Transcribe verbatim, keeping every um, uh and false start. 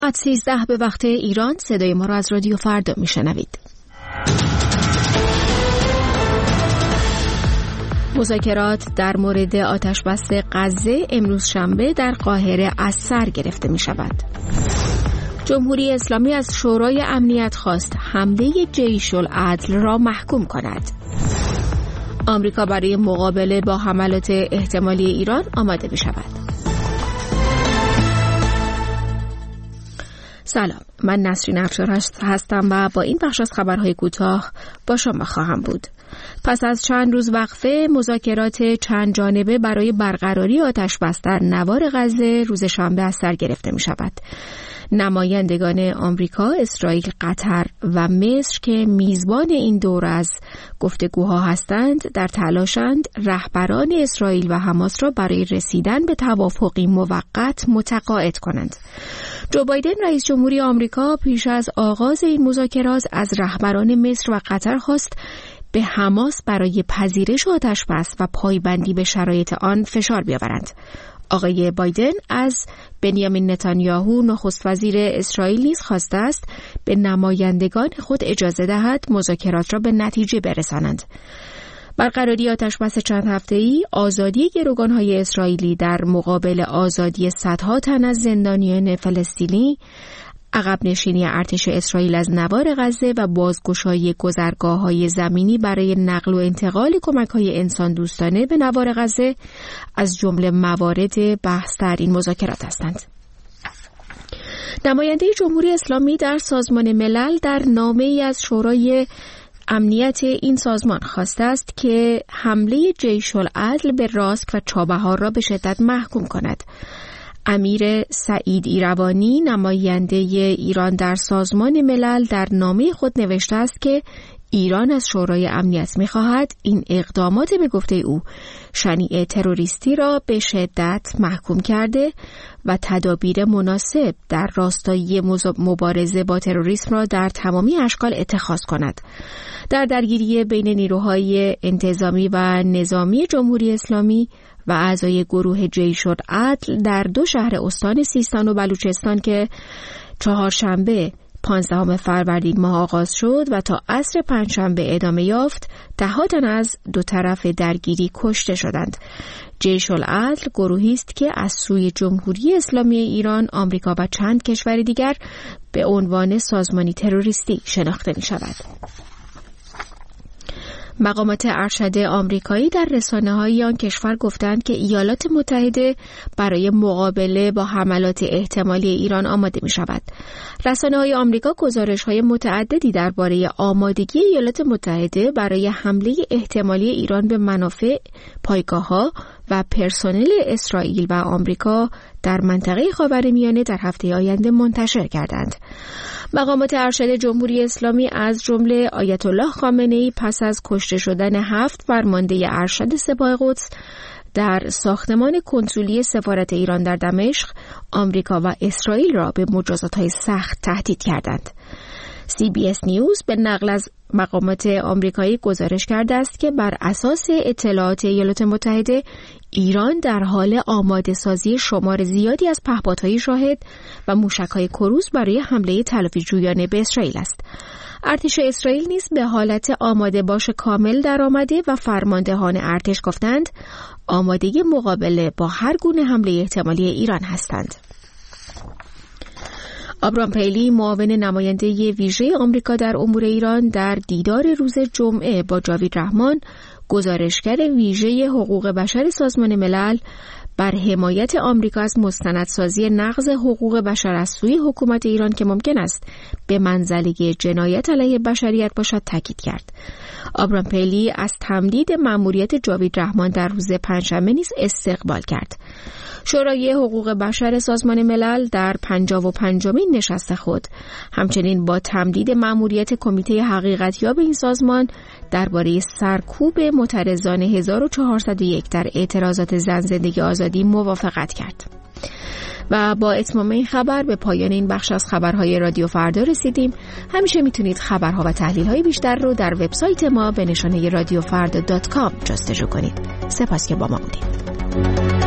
ساعت سیزده به وقت ایران. صدای ما را از رادیو فردا میشنوید. مذاکرات در مورد آتش‌بس غزه امروز شنبه در قاهره از سر گرفته می شود. جمهوری اسلامی از شورای امنیت خواست حمله جیش العدل را محکوم کند. آمریکا برای مقابله با حملات احتمالی ایران آماده می شود. سلام، من نسرین افشار هستم و با این بخش از خبرهای کوتاه با شما خواهم بود. پس از چند روز وقفه، مذاکرات چند جانبه برای برقراری آتش‌بس در نوار غزه روز شنبه از سر گرفته می شود. نمایندگان آمریکا، اسرائیل، قطر و مصر که میزبان این دور از گفتگوها هستند، در تلاشند رهبران اسرائیل و حماس را برای رسیدن به توافقی موقت متقاعد کنند. جو بایدن رئیس جمهوری آمریکا پیش از آغاز این مذاکرات از رهبران مصر و قطر خواست به حماس برای پذیرش آتش‌بس و پایبندی به شرایط آن فشار بیاورند. آقای بایدن از بنیامین نتانیاهو نخست وزیر اسرائیل نیز خواسته است به نمایندگان خود اجازه دهد مذاکرات را به نتیجه برسانند. برقراری آتش‌بس چند هفته‌ای، آزادی گروگان‌های اسرائیلی در مقابل آزادی صدها تن از زندانیان فلسطینی، عقب نشینی ارتش اسرائیل از نوار غزه و بازگشایی گذرگاه‌های زمینی برای نقل و انتقال کمک‌های انسان دوستانه به نوار غزه از جمله موارد بحث در این مذاکرات هستند. نماینده جمهوری اسلامی در سازمان ملل در نامه‌ای از شورای امنیت این سازمان خواسته است که حمله جیش العدل به راسک و چابهار را به شدت محکوم کند. امیر سعید ایروانی، نماینده ایران در سازمان ملل، در نامه خود نوشته است که ایران از شورای امنیت می‌خواهد این اقدامات به گفته او شنیع تروریستی را به شدت محکوم کرده و تدابیر مناسب در راستای مبارزه با تروریسم را در تمامی اشکال اتخاذ کند. در درگیری بین نیروهای انتظامی و نظامی جمهوری اسلامی و اعضای گروه جیش العدل در دو شهر استان سیستان و بلوچستان که چهارشنبه پانزدهم فروردین ماه آغاز شد و تا عصر پنجشنبه ادامه یافت، ده تن از دو طرف درگیری کشته شدند. جیش العدل گروهی است که از سوی جمهوری اسلامی ایران، آمریکا و چند کشور دیگر به عنوان سازمانی تروریستی شناخته می شود. مقامات ارشد آمریکایی در رسانه‌های آن کشور گفتند که ایالات متحده برای مقابله با حملات احتمالی ایران آماده می‌شود. رسانه‌های آمریکا گزارش‌های متعددی درباره آمادگی ایالات متحده برای حمله احتمالی ایران به منافع، پایگاه‌ها و پرسنل اسرائیل و آمریکا در منطقه خاورمیانه در هفته آینده منتشر کردند. مقامات ارشد جمهوری اسلامی از جمله آیت الله خامنه‌ای پس از کشته شدن هفت فرمانده ارشد سپاه قدس در ساختمان کنسولی سفارت ایران در دمشق، آمریکا و اسرائیل را به مجازات‌های سخت تهدید کردند. سی بی اس نیوز به نقل از مقامات آمریکایی گزارش کرده است که بر اساس اطلاعات ایالات متحده، ایران در حال آماده سازی شمار زیادی از پهپادهای شاهد و موشک‌های کروز برای حمله تلافی‌جویانه به اسرائیل است. ارتش اسرائیل نیز به حالت آماده باش کامل در آمده و فرماندهان ارتش گفتند آمادگی مقابله با هر گونه حمله احتمالی ایران هستند. آبرام پیلی، معاون نماینده ویژه آمریکا در امور ایران، در دیدار روز جمعه با جاوید رحمان، گزارشگر ویژه حقوق بشر سازمان ملل، بر حمایت آمریکا از مستندسازی نقض حقوق بشر از سوی حکومت ایران که ممکن است به منزله جنایت علیه بشریت باشد تاکید کرد. آبرام پیلی از تمدید مأموریت جاوید رحمان در روز پنجشنبه نیز استقبال کرد. شورای حقوق بشر سازمان ملل در پنجاه و پنجمین نشست خود همچنین با تمدید مأموریت کمیته حقیقتیاب این سازمان درباره سرکوب معترضان هزار و چهارصد و یک در اعتراضات زن زندگی آزادی موافقت کرد. و با اتمام این خبر به پایان این بخش از خبرهای رادیو فردا رسیدیم. همیشه میتونید خبرها و تحلیل‌های بیشتر رو در وبسایت ما به نشانه رادیو فردا دات کام جستجو کنید. سپاس که با ما بودید.